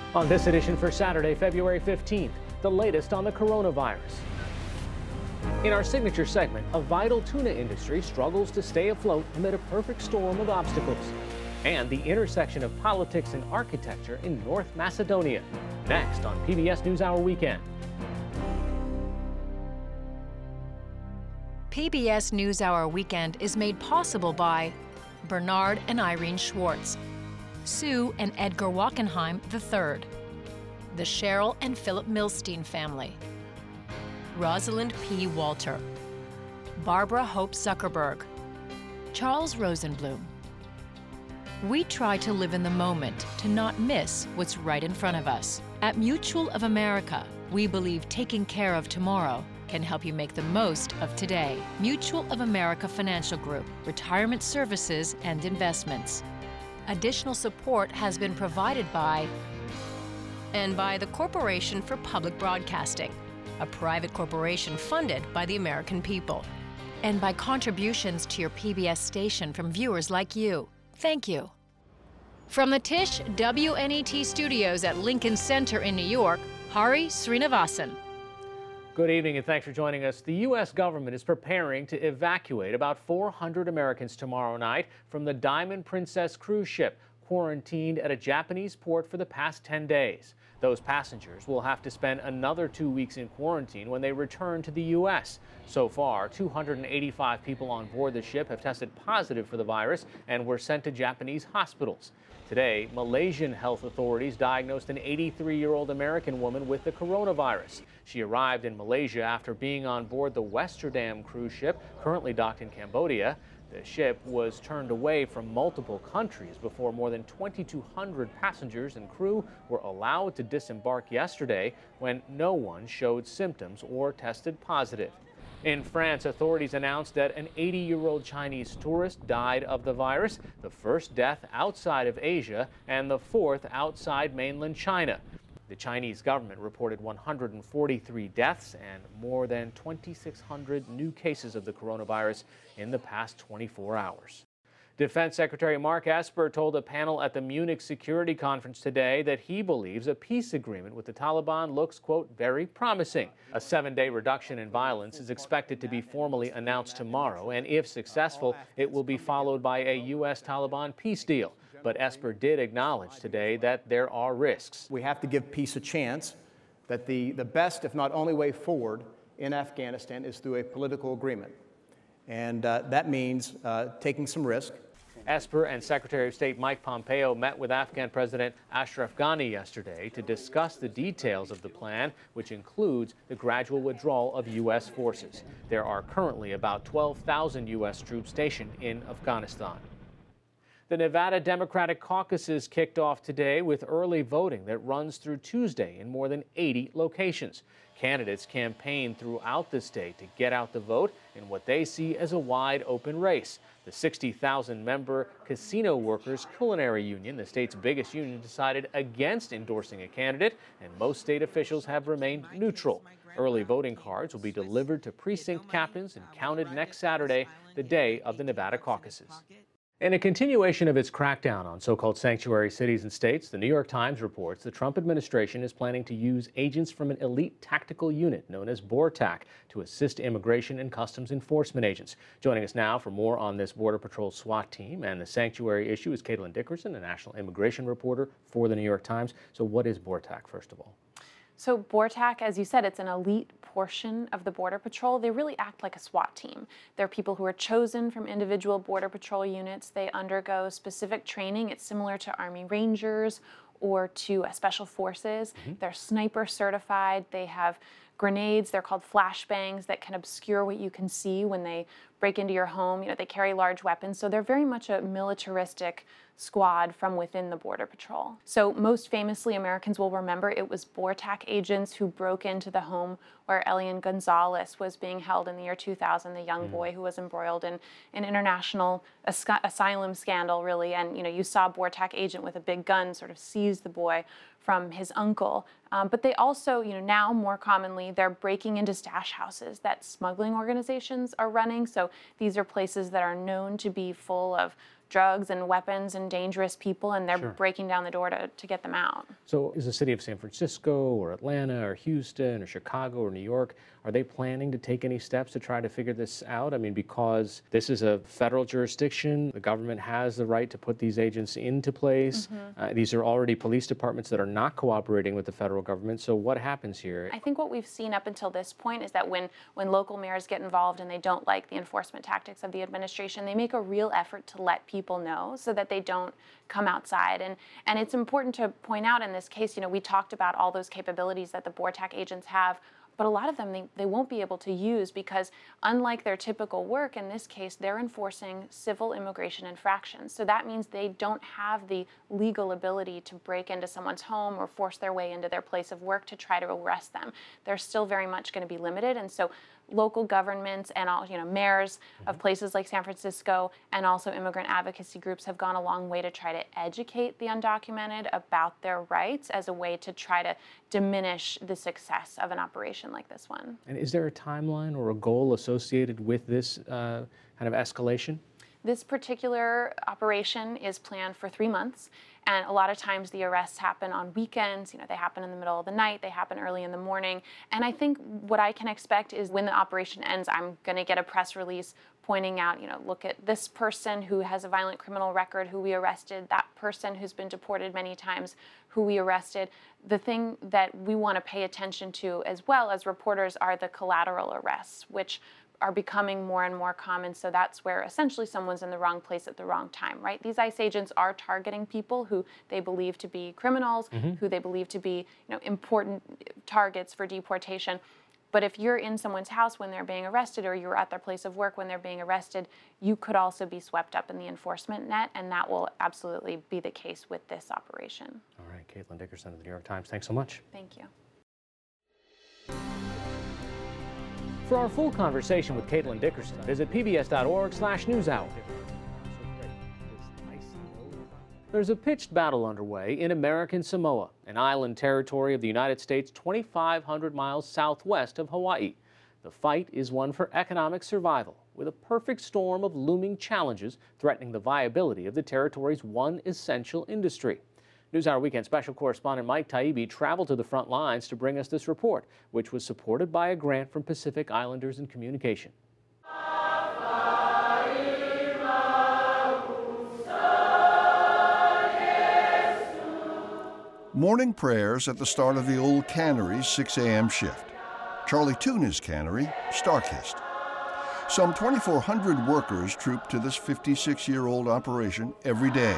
On this edition for Saturday, February 15th, the latest on the coronavirus. In our signature segment, a vital tuna industry struggles to stay afloat amid a perfect storm of obstacles. And the intersection of politics and architecture in North Macedonia. Next on PBS NewsHour Weekend. PBS NewsHour Weekend is made possible by Bernard and Irene Schwartz, Sue and Edgar Wachenheim III, the Cheryl and Philip Milstein family, Rosalind P. Walter, Barbara Hope Zuckerberg, Charles Rosenblum. We try to live in the moment to not miss what's right in front of us. At Mutual of America, we believe taking care of tomorrow can help you make the most of today. Mutual of America Financial Group, retirement services and investments. Additional support has been provided by the Corporation for Public Broadcasting, a private corporation funded by the American people, and by contributions to your PBS station from viewers like you. Thank you. From the Tisch WNET studios at Lincoln Center in New York, Hari Srinivasan. Good evening and thanks for joining us. The U.S. government is preparing to evacuate about 400 Americans tomorrow night from the Diamond Princess cruise ship, quarantined at a Japanese port for the past 10 days. Those passengers will have to spend another 2 weeks in quarantine when they return to the U.S. So far, 285 people on board the ship have tested positive for the virus and were sent to Japanese hospitals. Today, Malaysian health authorities diagnosed an 83-year-old American woman with the coronavirus. She arrived in Malaysia after being on board the Westerdam cruise ship, currently docked in Cambodia. The ship was turned away from multiple countries before more than 2,200 passengers and crew were allowed to disembark yesterday when no one showed symptoms or tested positive. In France, authorities announced that an 80-year-old Chinese tourist died of the virus, the first death outside of Asia and the fourth outside mainland China. The Chinese government reported 143 deaths and more than 2,600 new cases of the coronavirus in the past 24 hours. Defense Secretary Mark Esper told a panel at the Munich Security Conference today that he believes a peace agreement with the Taliban looks, quote, very promising. A 7-day reduction in violence is expected to be formally announced tomorrow, and if successful, it will be followed by a U.S.-Taliban peace deal. But Esper did acknowledge today that there are risks. We have to give peace a chance, that the best, if not only way forward in Afghanistan is through a political agreement. And that means taking some risk. Esper and Secretary of State Mike Pompeo met with Afghan President Ashraf Ghani yesterday to discuss the details of the plan, which includes the gradual withdrawal of U.S. forces. There are currently about 12,000 U.S. troops stationed in Afghanistan. The Nevada Democratic caucuses kicked off today with early voting that runs through Tuesday in more than 80 locations. Candidates campaign throughout the state to get out the vote in what they see as a wide open race. The 60,000-member Casino Workers Culinary Union, the state's biggest union, decided against endorsing a candidate, and most state officials have remained neutral. Early voting cards will be delivered to precinct captains and counted next Saturday, the day of the Nevada caucuses. In a continuation of its crackdown on so-called sanctuary cities and states, the New York Times reports the Trump administration is planning to use agents from an elite tactical unit known as BORTAC to assist immigration and customs enforcement agents. Joining us now for more on this Border Patrol SWAT team and the sanctuary issue is Caitlin Dickerson, a national immigration reporter for the New York Times. So what is BORTAC, first of all? So BORTAC, as you said, it's an elite portion of the Border Patrol. They really act like a SWAT team. They're people who are chosen from individual Border Patrol units. They undergo specific training. It's similar to Army Rangers or to Special Forces. They're sniper certified. They have grenades. They're called flashbangs that can obscure what you can see when they break into your home. You know, they carry large weapons. So they're very much a militaristic squad from within the Border Patrol. So most famously, Americans will remember it was BORTAC agents who broke into the home where Elian Gonzalez was being held in the year 2000, the young boy who was embroiled in an international asylum scandal, really. And, you know, you saw a BORTAC agent with a big gun sort of seize the boy from his uncle. But they also, you know, now more commonly, they're breaking into stash houses that smuggling organizations are running. So these are places that are known to be full of drugs and weapons and dangerous people, and they're Sure. breaking down the door to get them out. So is the city of San Francisco or Atlanta or Houston or Chicago or New York, are they planning to take any steps to try to figure this out? I mean, because this is a federal jurisdiction, the government has the right to put these agents into place. These are already police departments that are not cooperating with the federal government. So what happens here? I think what we've seen up until this point is that when local mayors get involved and they don't like the enforcement tactics of the administration, they make a real effort to let people know so that they don't come outside. And it's important to point out in this case, we talked about all those capabilities that the BORTAC agents have, but a lot of them they won't be able to use because unlike their typical work, in this case, they're enforcing civil immigration infractions. So that means they don't have the legal ability to break into someone's home or force their way into their place of work to try to arrest them. They're still very much going to be limited. And so local governments and all, mayors of places like San Francisco and also immigrant advocacy groups have gone a long way to try to educate the undocumented about their rights as a way to try to diminish the success of an operation like this one. And is there a timeline or a goal associated with this kind of escalation? This particular operation is planned for 3 months, and a lot of times the arrests happen on weekends. They happen in the middle of the night, they happen early in the morning. And I think what I can expect is when the operation ends, I'm going to get a press release pointing out, look at this person who has a violent criminal record, who we arrested, that person who's been deported many times, who we arrested. The thing that we want to pay attention to as well as reporters are the collateral arrests, which are becoming more and more common. So that's where essentially someone's in the wrong place at the wrong time, right? These ICE agents are targeting people who they believe to be criminals, who they believe to be, important targets for deportation. But if you're in someone's house when they're being arrested, or you're at their place of work when they're being arrested, you could also be swept up in the enforcement net, and that will absolutely be the case with this operation. All right, Caitlin Dickerson of the New York Times, thanks so much. Thank you. For our full conversation with Caitlin Dickerson, visit pbs.org/newshour. There's a pitched battle underway in American Samoa, an island territory of the United States 2,500 miles southwest of Hawaii. The fight is one for economic survival, with a perfect storm of looming challenges threatening the viability of the territory's one essential industry. NewsHour Weekend special correspondent Mike Taibbi traveled to the front lines to bring us this report, which was supported by a grant from Pacific Islanders and Communication. Morning prayers at the start of the old cannery's 6 a.m. shift. Charlie Tuna's cannery, Starkist. Some 2,400 workers troop to this 56-year-old operation every day.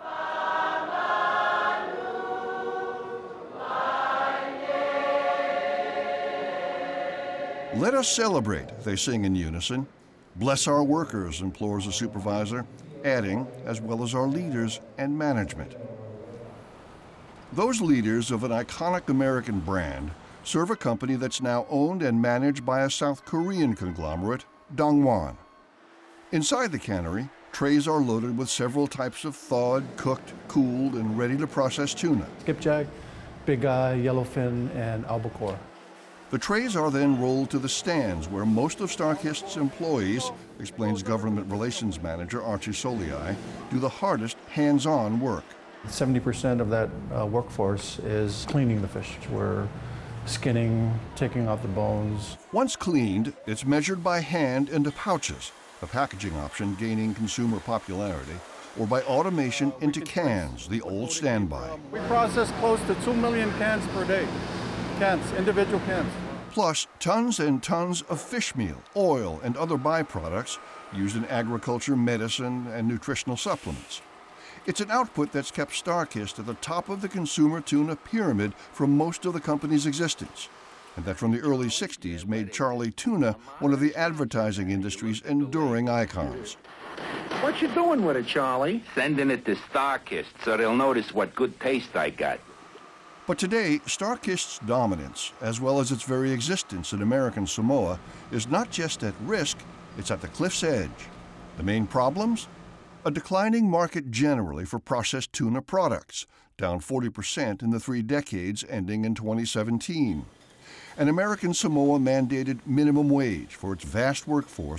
Let us celebrate, they sing in unison. Bless our workers, implores the supervisor, adding, as well as our leaders and management. Those leaders of an iconic American brand serve a company that's now owned and managed by a South Korean conglomerate, Dongwon. Inside the cannery, trays are loaded with several types of thawed, cooked, cooled, and ready-to-process tuna. Skipjack, big eye, yellowfin, and albacore. The trays are then rolled to the stands where most of Starkist's employees, explains Government Relations Manager Archie Soliai, do the hardest hands-on work. 70% of that workforce is cleaning the fish. We're skinning, taking off the bones. Once cleaned, it's measured by hand into pouches, a packaging option gaining consumer popularity, or by automation into cans, the old standby. We process close to 2 million cans per day. Cans, individual cans. Plus tons and tons of fish meal, oil, and other byproducts used in agriculture, medicine, and nutritional supplements. It's an output that's kept Starkist at the top of the consumer tuna pyramid for most of the company's existence, and that from the early 60s made Charlie Tuna one of the advertising industry's enduring icons. What you doing with it, Charlie? Sending it to Starkist so they'll notice what good taste I got. But today, Starkist's dominance, as well as its very existence in American Samoa, is not just at risk, it's at the cliff's edge. The main problems? A declining market generally for processed tuna products, down 40% in the 3 decades ending in 2017. An American Samoa mandated minimum wage for its vast workforce,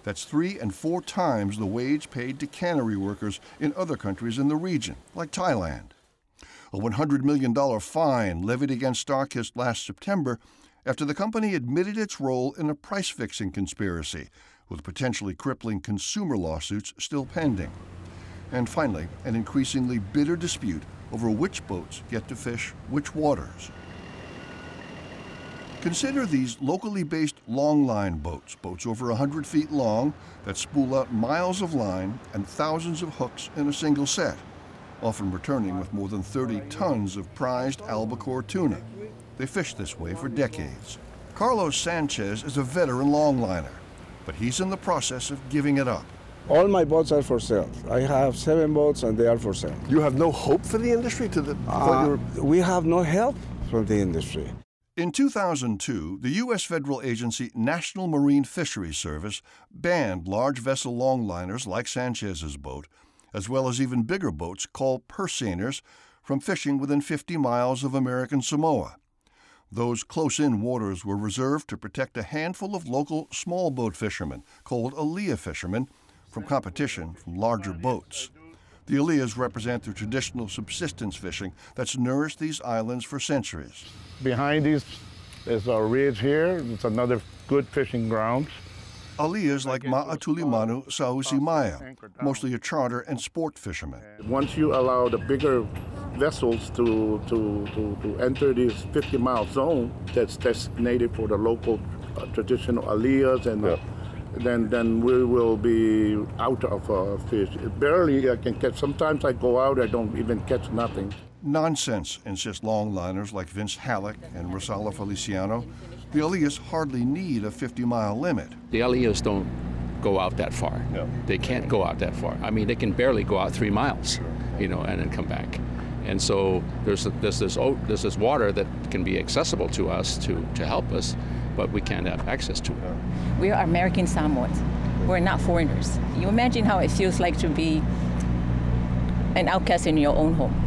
That's 3 and 4 times the wage paid to cannery workers in other countries in the region, like Thailand. A $100 million fine levied against StarKist last September after the company admitted its role in a price-fixing conspiracy, with potentially crippling consumer lawsuits still pending. And finally, an increasingly bitter dispute over which boats get to fish which waters. Consider these locally based longline boats, boats over 100 feet long that spool out miles of line and thousands of hooks in a single set, often returning with more than 30 tons of prized albacore tuna. They fished this way for decades. Carlos Sanchez is a veteran longliner, but he's in the process of giving it up. All my boats are for sale. I have 7 boats and they are for sale. You have no hope for the industry? We have no help from the industry. In 2002, the U.S. federal agency National Marine Fisheries Service banned large vessel longliners like Sanchez's boat, as well as even bigger boats called purse seiners, from fishing within 50 miles of American Samoa. Those close-in waters were reserved to protect a handful of local small boat fishermen, called Aliyah fishermen, from competition from larger boats. The Aliyahs represent the traditional subsistence fishing that's nourished these islands for centuries. Behind these is a ridge here. It's another good fishing grounds. Aliyahs like Ma'atulimanu Sausimaya, mostly a charter and sport fishermen. Once you allow the bigger vessels to enter this 50-mile zone that's designated for the local traditional Aliyahs, and then we will be out of fish. Barely I can catch. Sometimes I go out, I don't even catch nothing. Nonsense, insist longliners like Vince Halleck and Rosala Feliciano. The Aliyahs hardly need a 50-mile limit. The Aliyahs don't go out that far. No. They can't go out that far. I mean, they can barely go out 3 miles, and then come back. And so there's this water that can be accessible to us to help us, but we can't have access to it. We are American Samoans. We're not foreigners. You imagine how it feels like to be an outcast in your own home.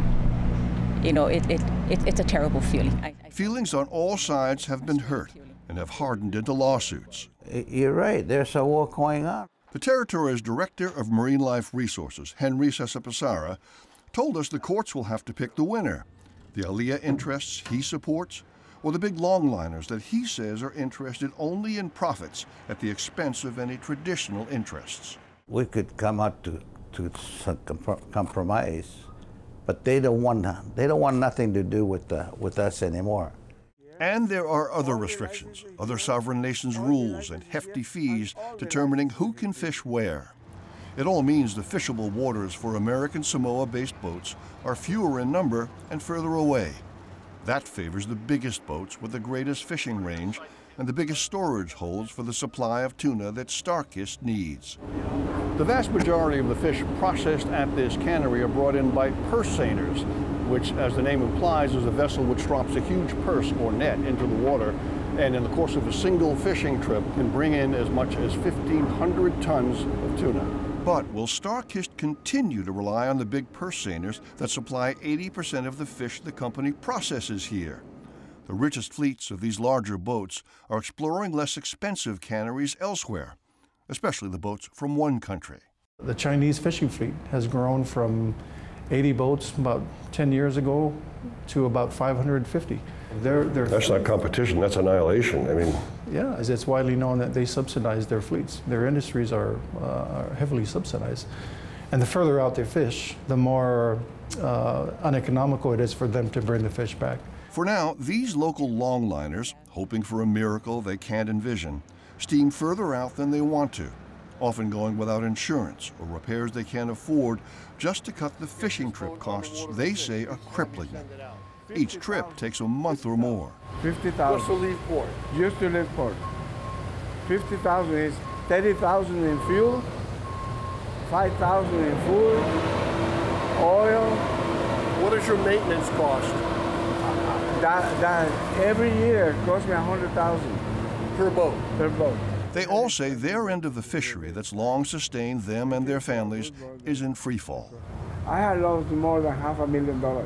It's a terrible feeling. Feelings on all sides have been hurt and have hardened into lawsuits. You're right, there's a war going on. The territory's Director of Marine Life Resources, Henry Sesapasara, told us the courts will have to pick the winner. The Aliyah interests he supports, or the big longliners that he says are interested only in profits at the expense of any traditional interests. We could come out to some compromise, but they don't want nothing to do with us anymore. And there are other restrictions, other sovereign nations' rules and hefty fees determining who can fish where. It all means the fishable waters for American Samoa-based boats are fewer in number and further away. That favors the biggest boats with the greatest fishing range and the biggest storage holds for the supply of tuna that StarKist needs. The vast majority of the fish processed at this cannery are brought in by purse seiners, which, as the name implies, is a vessel which drops a huge purse or net into the water, and in the course of a single fishing trip can bring in as much as 1,500 tons of tuna. But will StarKist continue to rely on the big purse seiners that supply 80% of the fish the company processes here? The richest fleets of these larger boats are exploring less expensive canneries elsewhere, especially the boats from one country. The Chinese fishing fleet has grown from 80 boats about 10 years ago to about 550. That's not competition, that's annihilation. I mean, yeah, as it's widely known that they subsidize their fleets. Their industries are heavily subsidized. And the further out they fish, the more uneconomical it is for them to bring the fish back. For now, these local longliners, hoping for a miracle they can't envision, steam further out than they want to, often going without insurance or repairs they can't afford just to cut the fishing trip costs they say are crippling them. Each trip takes a month or more. 50,000. Just to leave port? Just to leave port. 50,000 is 30,000 in fuel, 5,000 in food, oil. What is your maintenance cost? That every year costs me 100,000 per boat. Per boat. They all say their end of the fishery that's long sustained them and their families is in free fall. I had lost more than $500,000.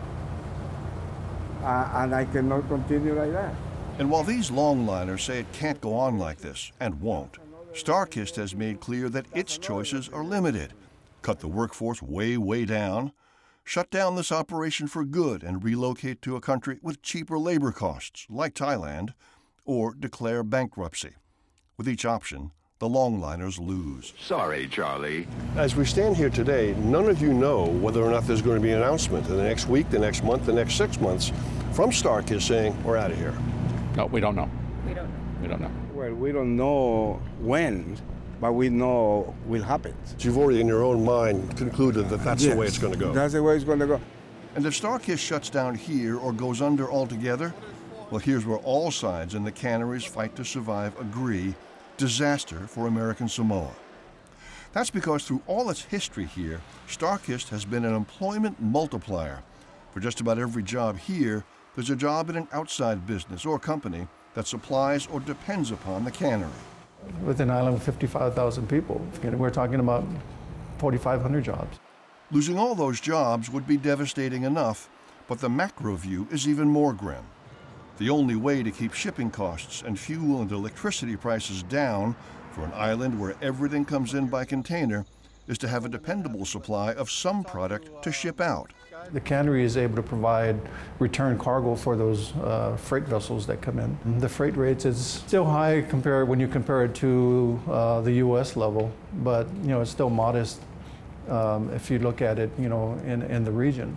And I cannot continue like that. And while these longliners say it can't go on like this, and won't, StarKist has made clear that its choices are limited. Cut the workforce way down, shut down this operation for good and relocate to a country with cheaper labor costs, like Thailand, or declare bankruptcy. With each option, the longliners lose. Sorry, Charlie. As we stand here today, none of you know whether or not there's going to be an announcement in the next week, the next month, the next 6 months from StarKist saying, we're out of here. No, we don't know. We don't know. We don't know. Well, we don't know when, but we know will happen. So you've already in your own mind concluded that that's the way it's going to go. That's the way it's going to go. And if StarKist shuts down here or goes under altogether, well, here's where all sides in the cannery's fight to survive agree: disaster for American Samoa. That's because through all its history here, StarKist has been an employment multiplier. For just about every job here, there's a job in an outside business or company that supplies or depends upon the cannery. With an island of 55,000 people, we're talking about 4,500 jobs. Losing all those jobs would be devastating enough, but the macro view is even more grim. The only way to keep shipping costs and fuel and electricity prices down for an island where everything comes in by container is to have a dependable supply of some product to ship out. The cannery is able to provide return cargo for those freight vessels that come in. The freight rates is still high when you compare it to the U.S. level, but it's still modest if you look at it in the region.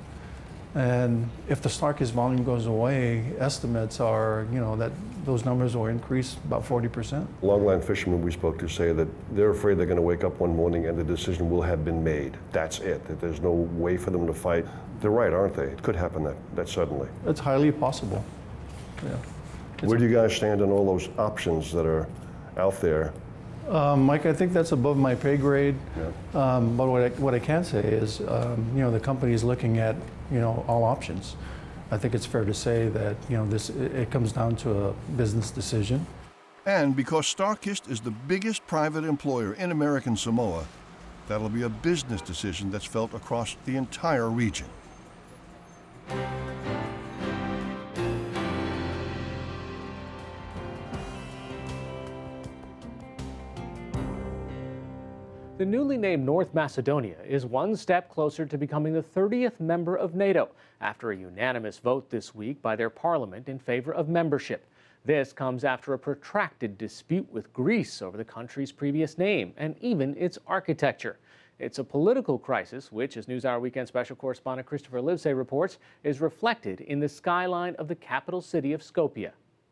And if the StarKist volume goes away, estimates are that those numbers will increase about 40%. Longline fishermen we spoke to say that they're afraid they're going to wake up one morning and the decision will have been made. That's it, that there's no way for them to fight. They're right, aren't they? It could happen that suddenly. It's highly possible. Yeah. Where do you guys stand on all those options that are out there? Mike, I think that's above my pay grade. Yeah. But what I can say is, the company is looking at, all options. I think it's fair to say that, it comes down to a business decision. And because StarKist is the biggest private employer in American Samoa, that'll be a business decision that's felt across the entire region. The newly named North Macedonia is one step closer to becoming the 30th member of NATO after a unanimous vote this week by their parliament in favor of membership. This comes after a protracted dispute with Greece over the country's previous name and even its architecture. It's a political crisis, which, as NewsHour Weekend special correspondent Christopher Livesay reports, is reflected in the skyline of the capital city of Skopje.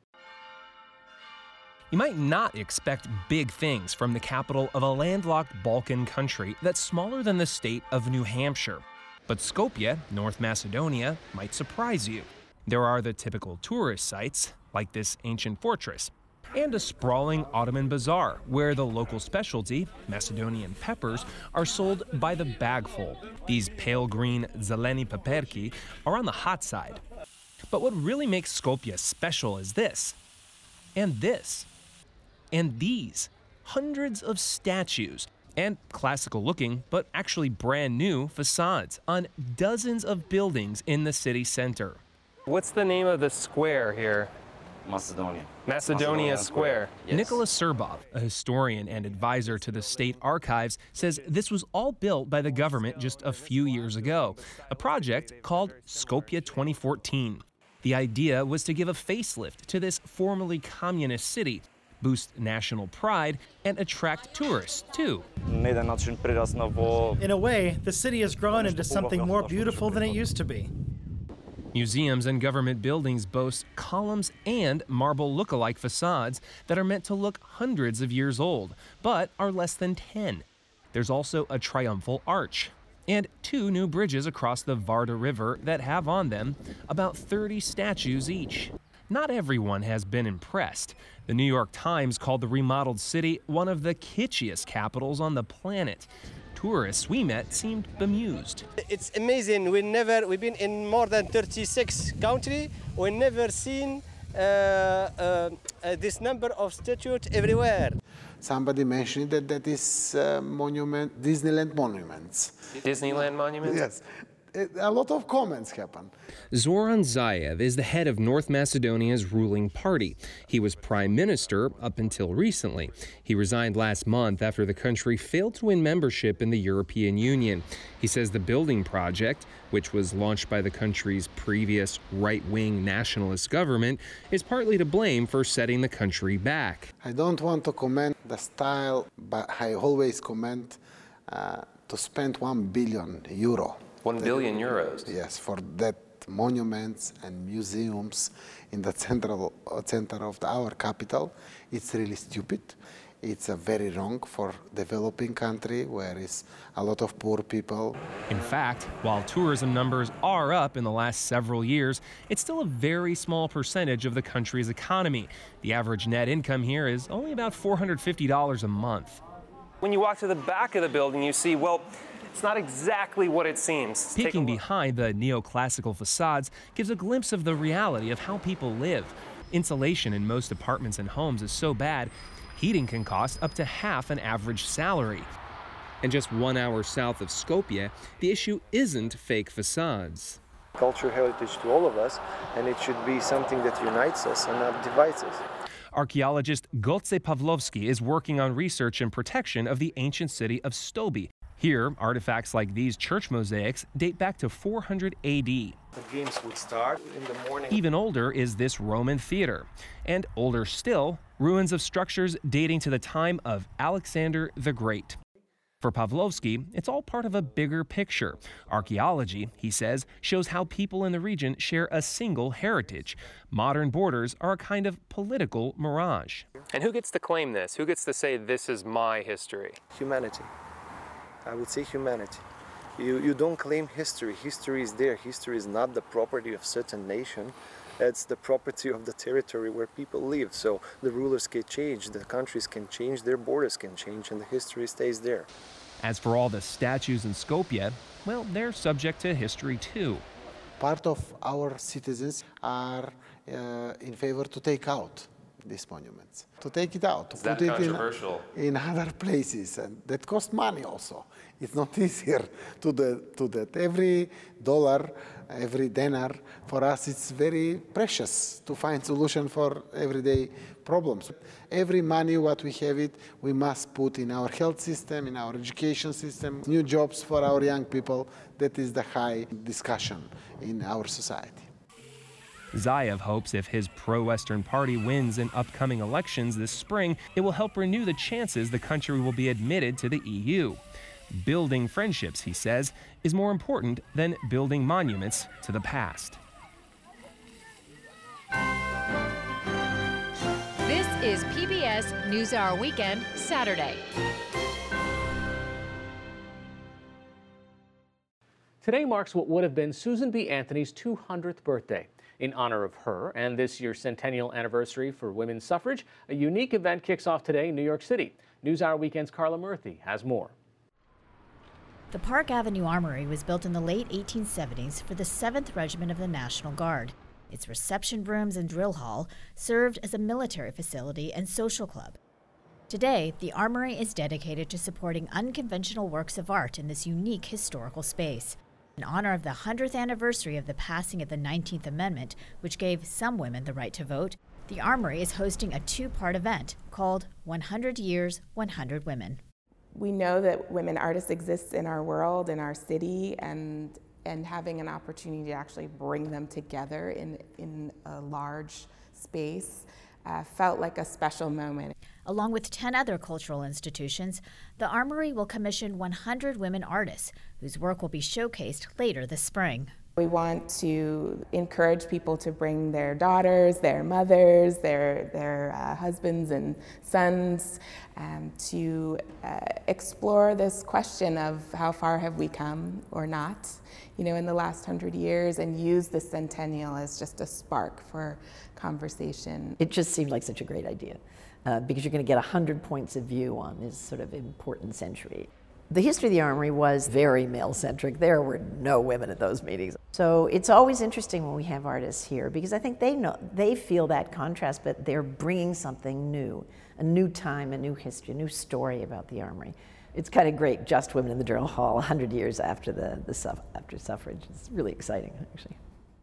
You might not expect big things from the capital of a landlocked Balkan country that's smaller than the state of New Hampshire. But Skopje, North Macedonia, might surprise you. There are the typical tourist sites, like this ancient fortress, and a sprawling Ottoman bazaar where the local specialty, Macedonian peppers, are sold by the bagful. These pale green zeleni paperki are on the hot side. But what really makes Skopje special is this, and this, and these. Hundreds of statues and classical looking, but actually brand new facades on dozens of buildings in the city center. What's the name of the square here? Macedonia Square. Yes. Nicholas Serbov, a historian and advisor to the state archives, says this was all built by the government just a few years ago, a project called Skopje 2014. The idea was to give a facelift to this formerly communist city, boost national pride, and attract tourists, too. In a way, the city has grown into something more beautiful than it used to be. Museums and government buildings boast columns and marble look-alike facades that are meant to look hundreds of years old, but are less than 10. There's also a triumphal arch, and 2 new bridges across the Varda River that have on them about 30 statues each. Not everyone has been impressed. The New York Times called the remodeled city one of the kitschiest capitals on the planet. Tourists we met seemed bemused. It's amazing. We've been in more than 36 countries. We've never seen this number of statues everywhere. Somebody mentioned that is monument, Disneyland monuments. Disneyland monuments? Yes. a lot of comments happen. Zoran Zaev is the head of North Macedonia's ruling party. He was prime minister up until recently. He resigned last month after the country failed to win membership in the European Union. He says the building project, which was launched by the country's previous right-wing nationalist government, is partly to blame for setting the country back. I don't want to comment the style, but I always comment to spend €1 billion. 1 billion euros? Yes, for that monuments and museums in the center of our capital. It's really stupid. It's very wrong for developing country where is a lot of poor people. In fact, while tourism numbers are up in the last several years, it's still a very small percentage of the country's economy. The average net income here is only about $450 a month. When you walk to the back of the building, you see, well, it's not exactly what it seems. Peeking behind the neoclassical facades gives a glimpse of the reality of how people live. Insulation in most apartments and homes is so bad, heating can cost up to half an average salary. And just 1 hour south of Skopje, the issue isn't fake facades. Culture heritage to all of us, and it should be something that unites us and not divides us. Archaeologist Goce Pavlovsky is working on research and protection of the ancient city of Stoby. Here, artifacts like these church mosaics date back to 400 AD. The games would start in the morning. Even older is this Roman theater. And older still, ruins of structures dating to the time of Alexander the Great. For Pavlovsky, it's all part of a bigger picture. Archaeology, he says, shows how people in the region share a single heritage. Modern borders are a kind of political mirage. And who gets to claim this? Who gets to say, this is my history? Humanity. I would say humanity. You don't claim history. History is there. History is not the property of certain nation. It's the property of the territory where people live. So the rulers can change, the countries can change, their borders can change, and the history stays there. As for all the statues in Skopje, well, they're subject to history too. Part of our citizens are in favor to take out these monuments, to take it out, to put it in other places, and that costs money also. It's not easier to that. Every dollar, every dinar, for us it's very precious to find solution for everyday problems. Every money what we have it, we must put in our health system, in our education system, new jobs for our young people. That is the high discussion in our society. Zaev hopes if his pro-Western party wins in upcoming elections this spring, it will help renew the chances the country will be admitted to the EU. Building friendships, he says, is more important than building monuments to the past. This is PBS NewsHour Weekend, Saturday. Today marks what would have been Susan B. Anthony's 200th birthday. In honor of her and this year's centennial anniversary for women's suffrage, a unique event kicks off today in New York City. NewsHour Weekend's Carla Murthy has more. The Park Avenue Armory was built in the late 1870s for the 7th Regiment of the National Guard. Its reception rooms and drill hall served as a military facility and social club. Today, the Armory is dedicated to supporting unconventional works of art in this unique historical space. In honor of the 100th anniversary of the passing of the 19th Amendment, which gave some women the right to vote, the Armory is hosting a two-part event called 100 Years, 100 Women. We know that women artists exist in our world, in our city, and having an opportunity to actually bring them together in a large space felt like a special moment. Along with 10 other cultural institutions, the Armory will commission 100 women artists whose work will be showcased later this spring. We want to encourage people to bring their daughters, their mothers, their husbands and sons to explore this question of how far have we come or not, in the last 100 years, and use the centennial as just a spark for conversation. It just seemed like such a great idea because you're going to get 100 points of view on this sort of important century. The history of the Armory was very male-centric. There were no women at those meetings. So it's always interesting when we have artists here because I think they feel that contrast, but they're bringing something new, a new time, a new history, a new story about the Armory. it's kind of great, just women in the drill hall 100 years after after suffrage. It's really exciting, actually.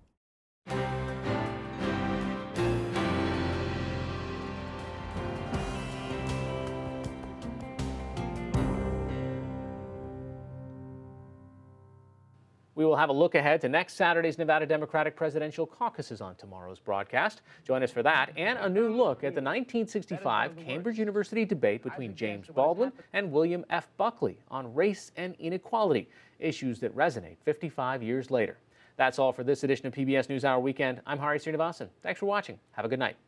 We will have a look ahead to next Saturday's Nevada Democratic presidential caucuses on tomorrow's broadcast. Join us for that and a new look at the 1965 Cambridge University debate between James Baldwin and William F. Buckley on race and inequality, issues that resonate 55 years later. That's all for this edition of PBS NewsHour Weekend. I'm Hari Srinivasan. Thanks for watching. Have a good night.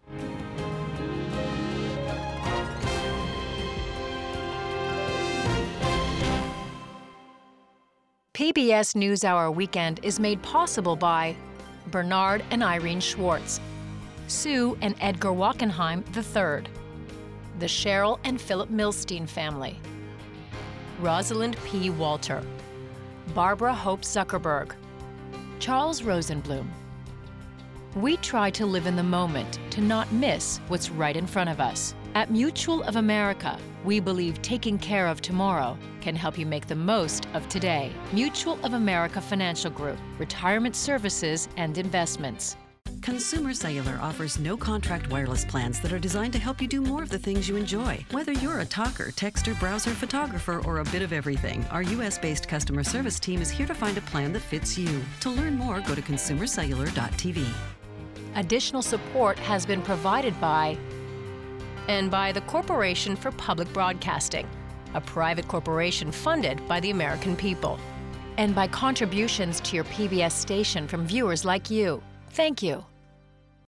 PBS NewsHour Weekend is made possible by Bernard and Irene Schwartz, Sue and Edgar Wachenheim III, the Cheryl and Philip Milstein family, Rosalind P. Walter, Barbara Hope Zuckerberg, Charles Rosenblum. We try to live in the moment to not miss what's right in front of us. At Mutual of America, we believe taking care of tomorrow can help you make the most of today. Mutual of America Financial Group, retirement services and investments. Consumer Cellular offers no-contract wireless plans that are designed to help you do more of the things you enjoy. Whether you're a talker, texter, browser, photographer, or a bit of everything, our U.S.-based customer service team is here to find a plan that fits you. To learn more, go to consumercellular.tv. Additional support has been provided by the Corporation for Public Broadcasting, a private corporation funded by the American people, and by contributions to your PBS station from viewers like you. Thank you.